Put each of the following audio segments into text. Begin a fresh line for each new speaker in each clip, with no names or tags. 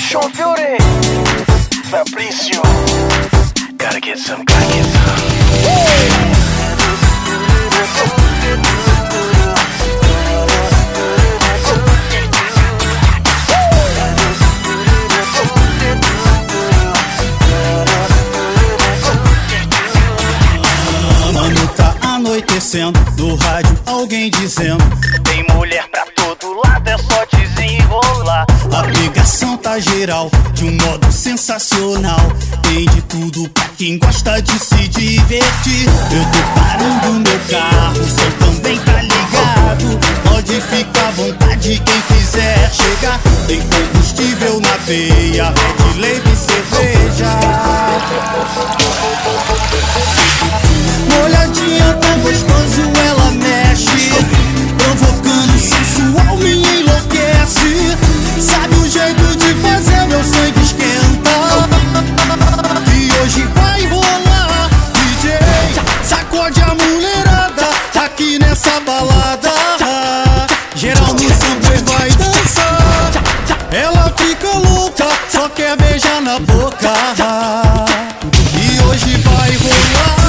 Sean Fury, Fabrício. Gotta get some, gotta get some.
Mano, tá anoitecendo, no rádio alguém dizendo:
tem mulher pra todo lado, é só desenrolar.
a pegação tá geral, de um modo sensacional. Tem de tudo pra quem gosta de se divertir. Eu tô parando meu carro, o som também tá ligado. Pode ficar à vontade quem quiser chegar. Tem combustível na veia, Red Label e cerveja. Molhadinha tão gostoso, ela mexe, provocando sensual, me enlouquece. Sabe o jeito de fazer meu sangue esquentar. E hoje vai rolar, DJ, sacode a mulherada aqui nessa balada. Geral no sample vai dançar. Ela fica louca, só quer beijar na boca. E hoje vai rolar.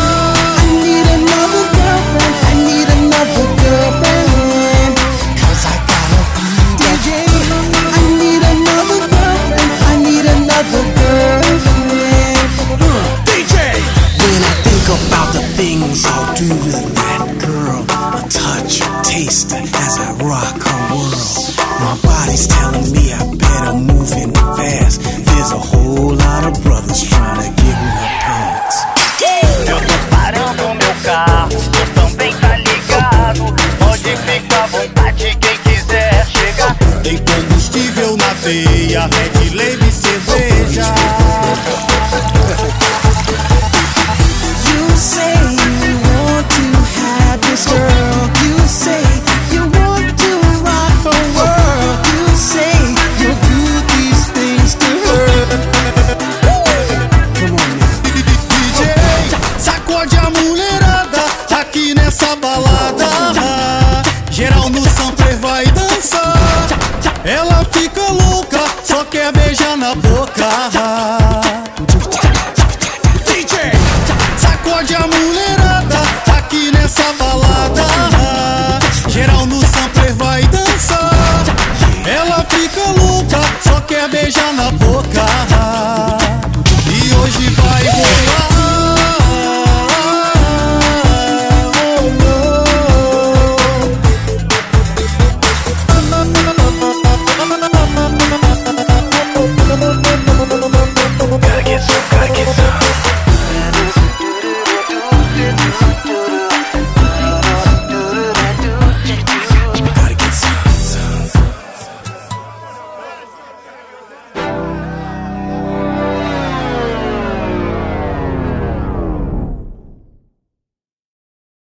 About the things I'll do to that girl, a touch, a taste as I rock her world. My body's telling me I better move in fast. There's a whole lot of brothers trying to get in her pants.
Eu tô parando meu carro, você também tá ligado. Pode ficar à vontade quem quiser chegar.
Tem combustível na veia, Red Label e cerveja.
You say you want to have this girl. You say you want to rock her world. You say you'll do these things to her. Come on now.
DJ, sacode a mulherada aqui nessa balada. Geral no sampler vai dançar. Ela fica louca, só quer beijar na boca.